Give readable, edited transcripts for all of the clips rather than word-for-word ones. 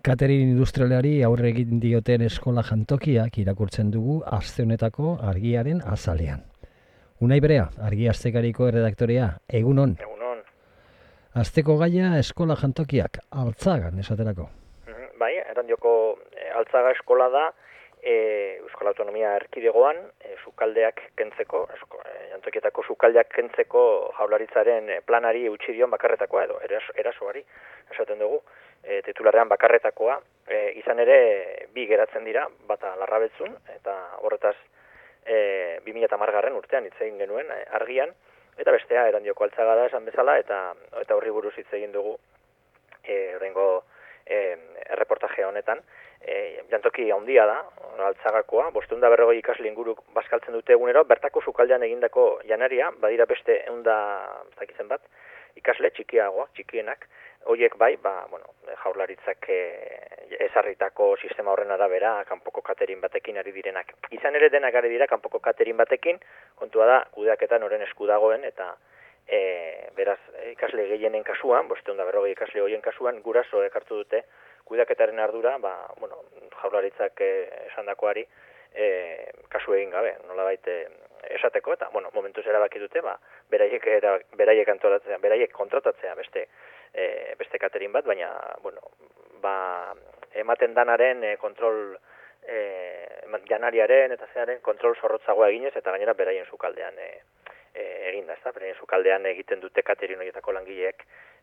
Catering industrialari aurre egin dioten eskola jantokiak irakurtzen dugu aste honetako argiaren azalean. Unai Berea, Argi Astekariko erredaktorea, egunon. Egunon. Asteko gaia eskola jantokiak, Altzagan esaterako. Bai, Erandioko Altzaga eskola da, Euskal Autonomia Erkidegoan, sukaldeak kentzeko, jantokietako sukaldeak kentzeko Jaurlaritzaren planari utzi dion bakarretakoa edo erasoari esaten dugu, titularrean bakarretakoa, izan ere bi geratzen dira, bata Larrabetzun eta horretaz 2010 urtean hitz egin genuen argian, eta bestea Erandioko Altzaga da esan bezala eta horri buruz hitz egin dugu oraingo erreportaje honetan. Jantoki handia da, Altzagakoa, 540 ikasle inguru bazkaltzen dute egunero, bertako sukaldean egindako janaria, badira beste 100 bat, ikasle txikienak, horiek bai, Jaurlaritzak ezarritako sistema horren arabera kanpoko catering batekin ari direnak. Izan ere denak ari dira kanpoko catering batekin, kontua da kudeaketan oren esku dagoen eta beraz ikasle gehienen kasuan, 540 ikasle horien kasuan, gurasoek hartu dute kudeaketaren ardura, Jaurlaritzak esandakoari kasu egin gabe, nolabait esateko eta momentuz erabaki dute, beraiek antolatzea, beraiek kontratatzea beste catering bat, baina ematen danaren kontrol janariaren eta zearen kontrol zorrotzagoa eginez eta gainera beraien sukaldean egin da, beraien sukaldean egiten dute catering horietako langileek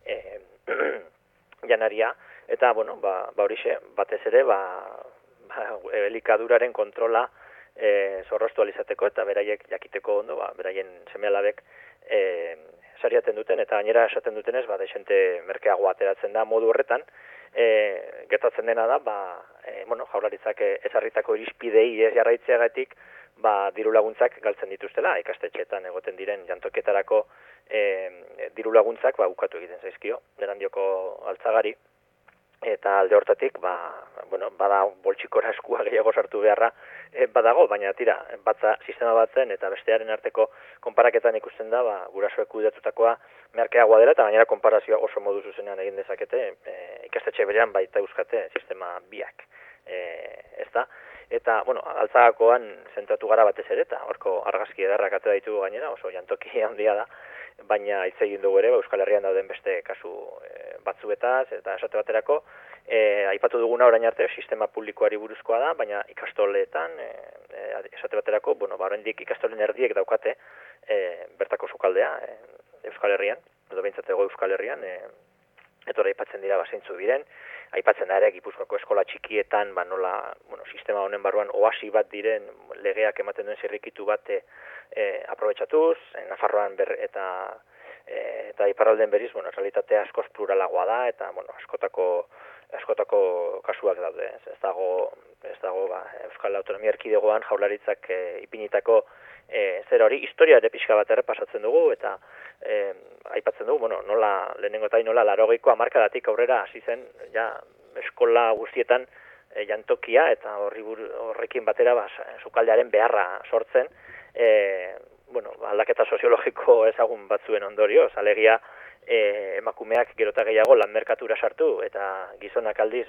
janaria eta horixe batez ere elikaduraren kontrola zorroztu alizateko eta beraiek jakiteko ondo beraien seme-alabek sariaten duten eta gainera esaten dutenez desente merkeago ateratzen da modu horretan. Gertatzen dena da Jaurlaritzak ezarritako irizpideei ez jarraitzeagatik diru laguntzak galtzen dituztela, ikastetxeetan egoten diren jantokietarako diru laguntzak ukatu egiten zaizkio Erandioko Altzagari eta alde hortatik bada boltsikora eskua gehiago sartu beharra badago, baina tira, batza sistema batzen eta bestearen arteko konparaketan ikusten da gurasoek kudeatutakoa merkeagoa dela eta gainera konparazioa oso modu zuzenean egin dezakete ikastetxe berean baita euskate sistema biak, ezta? Eta, Altzagakoan zentratu gara batez ere, eta horko argazki edarrak atera ditugu gainera, oso jantoki handia da, baina hitz egin dugu ere, Euskal Herrian dauden beste kasu batzuetaz, eta esate baterako, aipatu duguna orain arte, sistema publikoari buruzkoa da, baina ikastoletan, esate baterako, oraindik ikastolen erdiek daukate, bertako sukaldea, Euskal Herrian, edo behintzatego Euskal Herrian, eta aipatzen dira zeintzu diren, aipatzen da ere Gipuzkoako eskola txikietan nola sistema honen barruan oasi bat diren legeak ematen duen zirrikitu bat aprobetxatuz, Nafarroan eta iparralden beriz, realitatea askoz pluralagoa da eta askotako kasuak daude. Ez dago Euskal Autonomia Erkidegoan Jaurlaritzak ipinitako zer hori, historia ere pixka bat errepasatzen dugu eta aipatzen dugu, nola lehenengo eta nola 80ko hamarkadatik aurrera hasi zen eskola guztietan jantokia eta horrekin batera sukaldearen beharra sortzen, aldaketa soziologiko ezagun batzuen ondorioz, alegia emakumeak gero eta gehiago lan merkatura sartu eta gizonak aldiz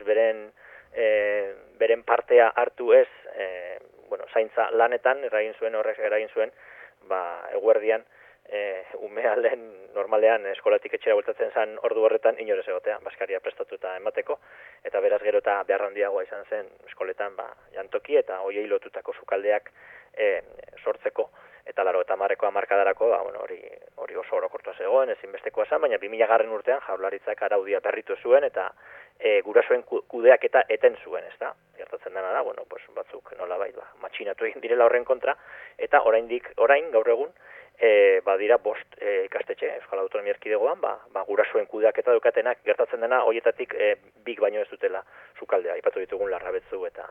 beren partea hartu ez zaintza lanetan horrek eragin zuen eguerdian umea normalean eskolatik etxera bueltatzen zen ordu horretan inorez egotea, baskaria prestatuta emateko, eta beraz gero eta behar handiagoa izan zen eskoletan jantoki eta hoiei lotutako sukaldeak sortzeko, eta 80ko hamarkadarako hori oso orokortua zegoen, ezinbestekoa zen, baina 2000 urtean Jaurlaritzak araudia berritu zuen eta gurasoen kudeaketa eten zuen, ezta? Gertatzen dena da, batzuk nolabait matxinatu egin direla horren kontra, eta orain gaur egun badira 5 ikastetxe Euskal Autonomia Erkidegoan, gurasoen kudeaketa daukatenak, gertatzen dena horietatik bik baino ez dutela sukaldea, aipatu ditugun Larrabetzu eta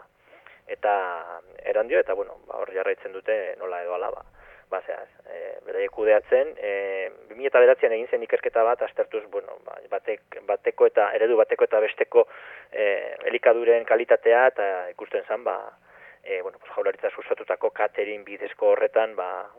Erandio, eta hor jarraitzen dute nola edo ala, beraiek kudeatzen, 2009an egin zen ikerketa bat, aztertuz, bateko eta eredu bateko eta besteko elikaduren kalitatea, eta ikusten zen, Jaurlaritza sustatutako catering bidezko horretan,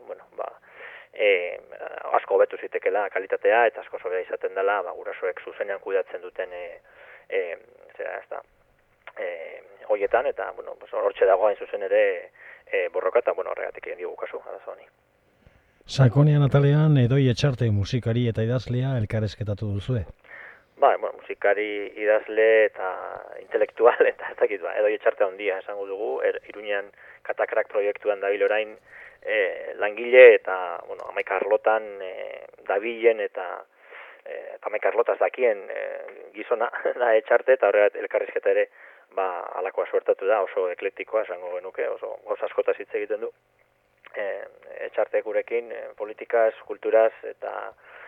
asko hobetu zitekela kalitatea eta asko hobea izaten dela gurasoek zuzenean kudeatzen duten hoietan, eta, bueno, hortxe dago hain zuzen ere borroka, eta, bueno, horregatik egin diogu kasu, arazo honi. Sakonean atalean Edoi Etxarte musikari eta idazlea elkarrezketatu duzue. Bueno, musikari, idazle eta intelektual, eta ez dakit, Edoi Etxarte handia esango dugu, Iruñean Katakrak proiektuan dabil orain langile eta, bueno, 11 arlotan dabilen eta 11 arlotaz dakien gizona da Etxarte, eta horregat elkarrizketa ere alakoa suertatu da, oso eklektikoa esango genuke, oso gauza askotaz hitz egiten du. Etxarte gurekin, politikaz, kulturaz, eta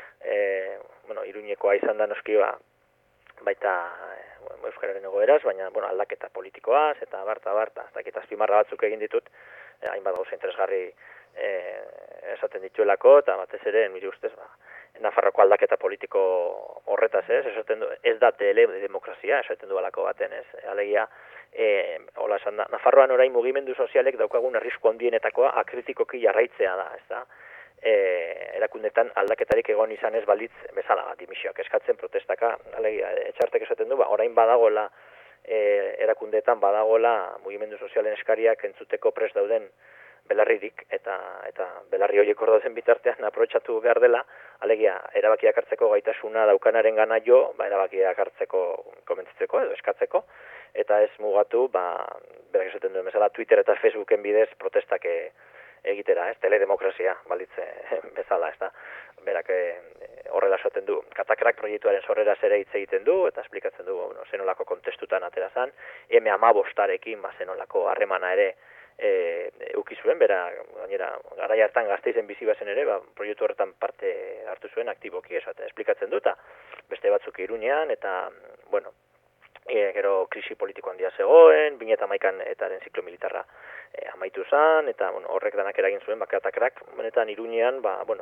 Iruñekoa izan da noski baita euskararen egoeraz, baina aldaketa politikoaz, eta barta, ez dakit azpimarra batzuk egin ditut, hainbat gauza interesgarri esaten dituelako, eta batez ere, nire ustez, Nafarroko aldaketa politiko horretaz, esaten du, ez da teledemokrazia, esaten du alako baten, alegia, hola esan da, Nafarroan orain mugimendu sozialek daukagun arrisku handienetakoa akritikoki jarraitzea da, ez da, erakundetan aldaketarik egon izan ez balitz bezala, dimisioak eskatzen protestaka, alegia, Etxartek esaten du, orain badagola, erakundetan badagola mugimendu sozialen eskariak entzuteko prest dauden belarririk, eta belarri horiek hor dauden bitartean aprobetxatu behar dela, alegia, erabakiak hartzeko gaitasuna daukanaren gana jo, erabakiak hartzeko komentzitzeko edo eskatzeko, eta ez mugatu, berak esaten duen bezala, Twitter eta Facebooken bidez protestak egitera, teledemokrazia balitze bezala, ez da, berak horrela esaten du. Katakrak proiektuaren sorreraz ere hitz egiten du, eta esplikatzen du, zenolako kontestutan atera zan, M15arekin, zenolako harremana ere euki zuen, bera, gainera, garai hartan Gasteizen bizi bazen ere, proiektu horretan parte hartu zuen, aktiboki esplikatzen du, eta beste batzuk Iruñean, eta, gero krisi politiko handia zegoen, 2011an etaren ziklo militarra amaitu zen, eta horrek danak eragin zuen, Katakrak, benetan Iruñean,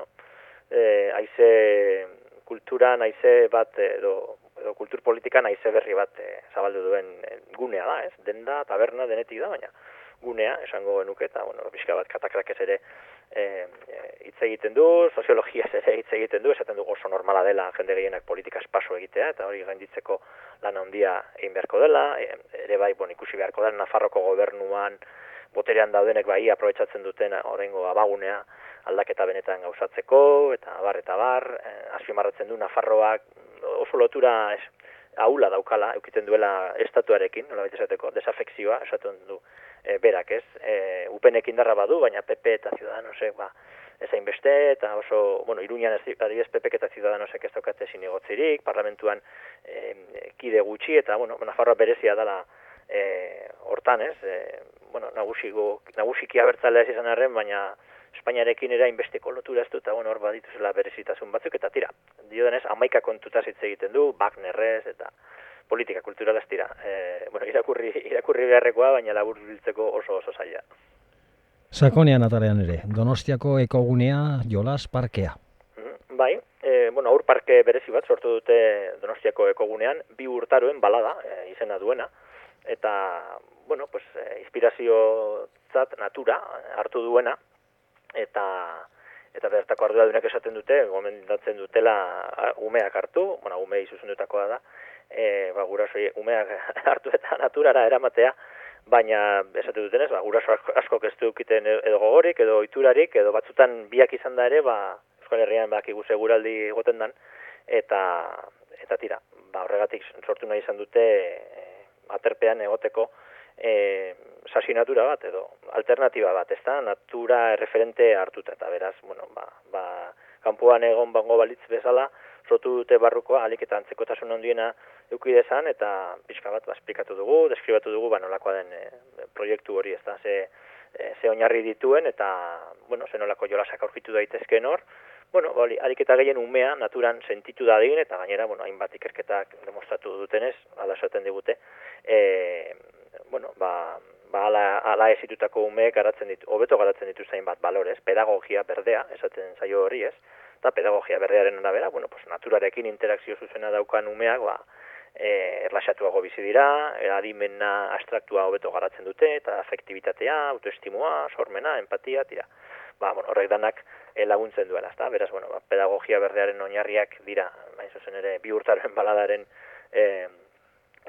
haize kulturan, haize bat, edo kultur politikan haize berri bat zabaldu duen gunea da, ez? Denda, taberna, denetik da, baina gunea, esango genuke, eta, pixka bat Katakrak ez ere hitz egiten du, soziologiaz ere hitz egiten du, esaten du oso normala dela jende gehienak politikaz paso egitea, eta hori gainditzeko lan handia egin beharko dela, ere bai, ikusi beharko dela, Nafarroko gobernuan, boterean daudenek aprobetxatzen duten oraingo abagunea aldaketa benetan gauzatzeko, eta bar, azpimarratzen du Nafarroak oso lotura ahula daukala, eukiten duela estatuarekin, nola baita esateko, desafekzioa, esaten du berak, ez? UPNek indarra badu, baina PP eta Ciudadanosek ezain beste, eta oso, Iruñan adibidez PPek eta Ciudadanosek ez daukate zinegotzirik, parlamentuan kide gutxi, eta, Nafarroa berezia dela hortan, ez? Nagusiki abertzalea ez izan arren, baina Espainiarekin ere hainbesteko lotura ez du, eta hor badituzela berezitasun batzuk, eta tira, diodenez, 11 kontutaz hitz egiten du, Wagnerrez, eta politika kulturalaz tira. Irakurri beharrekoa, baina labur biltzeko oso zaila. Sakonean atalean ere, Donostiako ekogunea Jolas Parkea. Bai, aur parke berezi bat sortu dute Donostiako ekogunean, 2 urtaroen balada izena duena, eta, inspiraziotzat natura hartu duena, eta bertako arduradunek esaten dute, gomendatzen dutela umeak hartu, umei zuzendutakoa da, gurasoi umeak hartu eta naturara eramatea, baina esaten dutenez, guraso askok ez dukiten edo gogorik, edo oiturarik, edo batzutan biak izan da ere, Euskal Herrian bakigu seguraldi egoten dan, eta tira, horregatik sortu nahi izan dute aterpean egoteko sasi natura bat, edo alternatiba bat, ez da, natura referente hartuta, eta beraz, kanpoan egon bango balitz bezala, sortu dute barrukoa, alik eta antzekotasun handiena eduki dezan, eta pixka bat esplikatu dugu, deskribatu dugu, nolakoa den proiektu hori, ez da, ze oinarri dituen, eta, ze nolako jolasak aurkitu daitezkeen hor, alik eta gehien umea naturan sentitu dadin, eta gainera, hainbat ikerketak demostratu dutenez, ala esaten digute, ala ezitutako umeek hobeto garatzen dituzten bat balorez, pedagogia berdea, esaten zaio hori ez, eta pedagogia berdearen arabera, naturarekin interakzio zuzena daukan umeak, erlaxatuago bizi dira, adimena abstraktua hobeto garatzen dute, eta afektibitatea, autoestimua, sormena, empatia, tira. Horrek danak laguntzen duela, ezta? Beraz, pedagogia berdearen oinarriak dira, hain zuzen ere, 2 urtaroen baladaren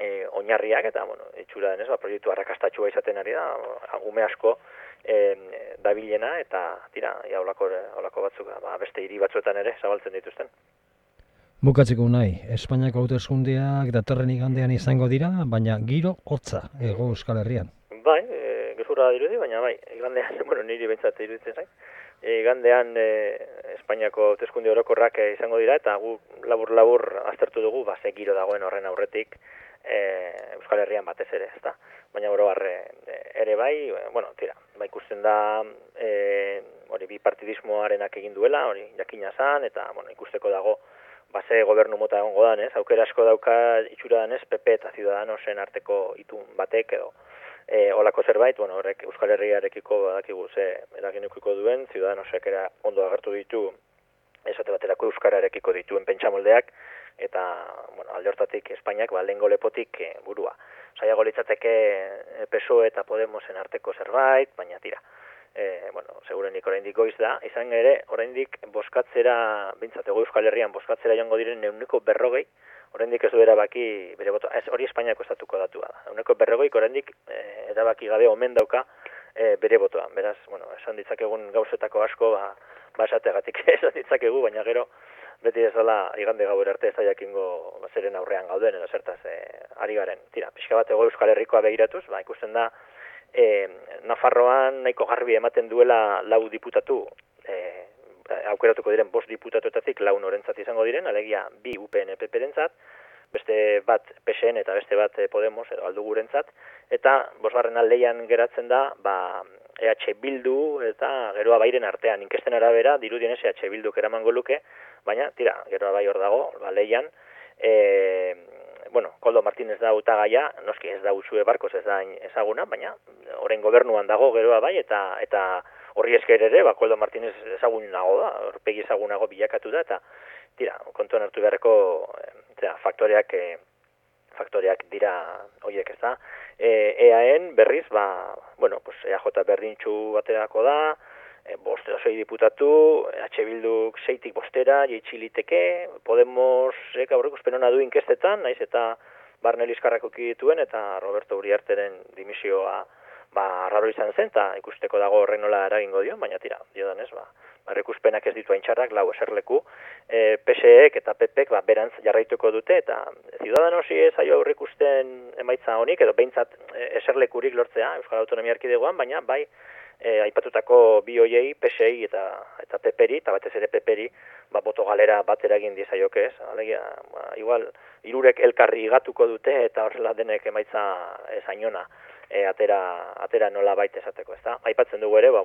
oinarriak eta itxura denez proiektu arrakastatsua izaten ari da, ume asko dabilena eta tira holako batzuk beste hiri batzuetan ere zabaltzen dituzten. Bukatzeko nahi, Espainiako hauteskundeak datorren igandean izango dira, baina giro hotza Hego Euskal Herrian. Bai, gezurra dirudi, baina bai, igandean, niri behintzat iruditzen zait. Igandean Espainiako hauteskunde orokorrak izango dira eta gu labur aztertu dugu ze giro dagoen horren aurretik Euskal Herrian batez ere, ezta. Baina oro ere bai, tira, ikusten da hori bipartidismoarenak egin duela, hori jakina zan eta ikusteko dago ze gobernu mota egongo dan, aukera asko dauka itxura danez PP eta Ciudadanosen arteko itun batek edo olako zerbait, horrek Euskal Herriarekiko badakigu ze eraginukiko duen, Ciudadanosek era ondo agertu ditu esate baterako euskararekiko dituen pentsamoldeak eta alde hortatik Espainiak lehengo lepotik burua. Saiago litzateke PSOE eta Podemosen arteko zerbait, baina tira. Segurenik oraindik goiz da, izan ere oraindik bozkatzera, bintzat Euskal Herrian bozkatzera joango diren 40%, oraindik ez du erabaki bere botoa. Ez hori Espainiako estatuko datua da. 40% oraindik erabaki gabe omen dauka bere botoa. Beraz, esan ditzakegun gauzetako asko, esateagatik esan ditzakegu, baina gero beti ez dela igande gauera arte ez da jakingo zeren aurrean gauden edo zertaz ari garen. Tira, pixka bat Euskal Herrikoa begiratuz, ikusten da Nafarroan nahiko garbi ematen duela 4 diputatu, aukeratuko diren 5 diputatuetatik 4 norentzat izango diren, alegia 2 UPN PP-rentzat, beste bat PSN eta beste bat Podemos edo Aldugurentzat, eta 5. leian geratzen da EH Bildu eta Geroa Bairen artean, inkesten arabera dirudienez EH Bilduk eramango luke, baina tira, Geroa Bai hor dago, leian, Koldo Martínez da hautagaia, noski ez da Uxue Barkos ez da ezaguna, baina orain gobernuan dago Geroa Bai eta horri esker ere, Koldo Martínez ezagunago da, horpegi ezagunago bilakatu da, eta tira, kontuan hartu beharreko faktoreak dira horiek, ez da. EAN berriz, EAJ berdintxu baterako da, 5 diputatu, H Bilduk 6tik 5 jeitxiliteke, Podemosek aurreikuspen ona du inkestetan, naiz eta Barne Liskarrak uki dituen, eta Roberto Uriarteren dimisioa raro izan zen, eta ikusteko dago horren nola eragingo dio, baina tira, diodanez, aurreikuspenak ez ditu haintxarrak, 4 eserleku, PSEek eta PPek berantz jarraituko dute, eta Ciudadanosi ez aio aurreikusten emaitza honik, edo behintzat eserlekurik lortzea Euskal Autonomia Erkidegoan, baina bai, aipatutako bi hoiei, PSI eta PPri, eta batez ere PPri, boto galera bat eragin diezaioke ez. Alegia, igual, 3 elkarri igatuko dute, eta horrela denek emaitza zainona atera nola baita esateko, ez da. Aipatzen dugu ere,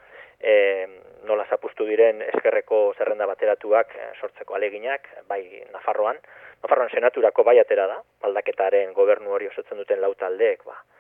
nola zapustu diren eskerreko zerrenda bateratuak sortzeko aleginak, bai Nafarroan senaturako bai atera da, aldaketaren gobernu hori osatzen duten 4 taldeek,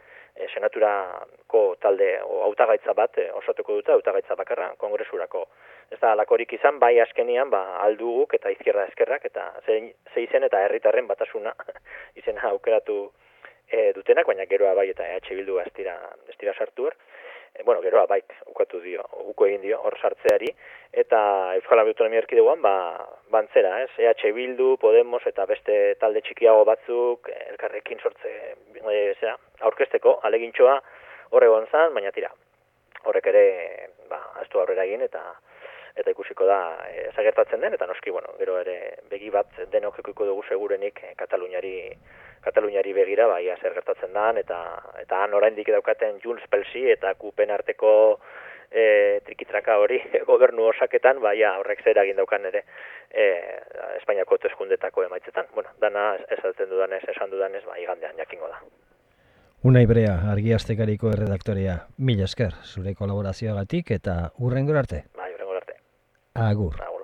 senaturako talde hautagaitza bat osatuko dute, hautagaitza bakarra kongresurako. Ez da alakorik izan, bai azkenian Alduguk eta Izquierda Eskerrak eta ze izen eta herritarren batasuna izena aukeratu dutenak, baina Geroa Bai eta EH Bildu ez dira sartu hor. Geroa Baik uko egin dio hor sartzeari, eta Euskal Autonomia Erkidegoan bantzera, ez? EH Bildu, Podemos eta beste talde txikiago batzuk elkarrekin aurkezteko alegintxoa horregon zan, baina tira, horrek ere ez du aurrera egin eta ikusiko da zagertatzen den, eta noski, gero ere begi bat denok ikuko dugu segurenik Kataluniari begira, ia zer gertatzen dan, eta han oraindik daukaten Junts Pelsi eta Kupen arteko trikitraka hori gobernu osaketan, horrek zer egin daukan ere Espainiako hauteskundetako emaitzetan. Dana esan dudanez, igandean jakingo da. Unai Brea, Argi Astekariko erredaktorea, mila esker zure kolaborazioagatik eta hurrengora arte. Hurrengora arte. Agur.